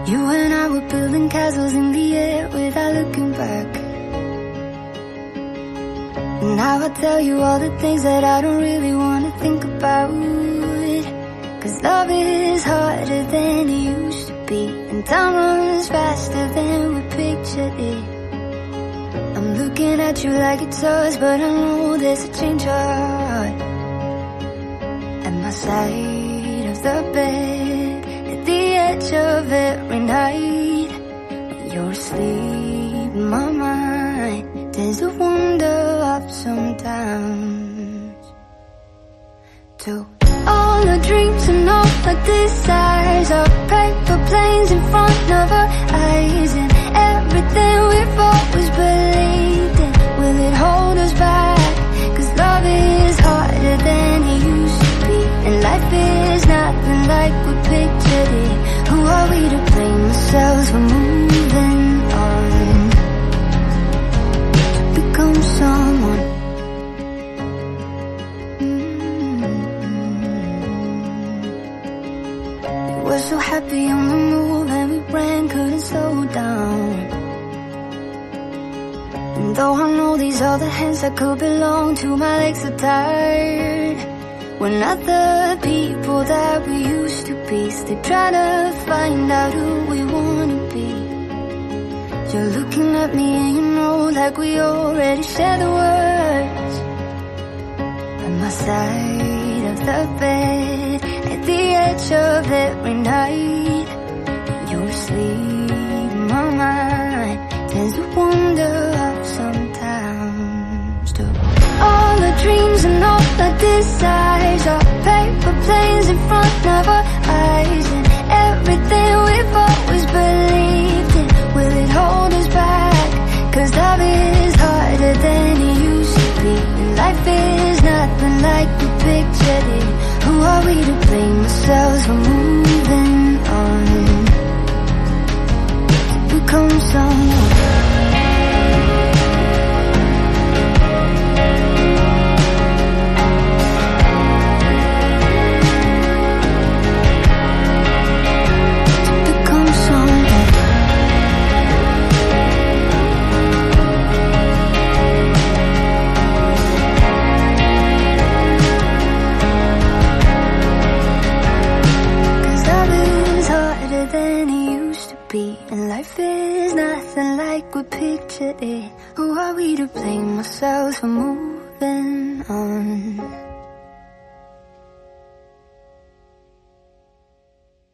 You and I were building castles in the air without looking back. And now I tell you all the things that I don't really want to think about. 'Cause love is harder than it used to be, and time runs faster than we pictured it. I'm looking at you like it's us, but I know there's a change of heart. At my side of the bed, at the edge of every night, when you're asleep, my mind tends to wander up sometimes. To all the dreams and all the desires, our paper planes in front of our eyes, and everything we've always believed in, will it hold us back? 'Cause love is harder than it used to be, and life is nothing like we pictured it. Who are we to blame ourselves for moving on, to become someone? We were so happy on the move, and we ran, couldn't slow down. And though I know these are the hands that could belong to, my legs are tired. We're not the people that we used to be, still trying to find out who we wanna be. You're looking at me and you know like we already shared the words. At my side of the bed, at the edge of every night, when you're asleep, my mind tends to wander up sometimes. To all the dreams and all the desires, our paper planes in front of our eyes, and everything we've always believed in, will it hold us back? 'Cause love is harder than it used to be, and life is nothing like we pictured it. Who are we to blame ourselves for moving on, to become someone? And life is nothing like we pictured it. Who are we to blame ourselves for moving on?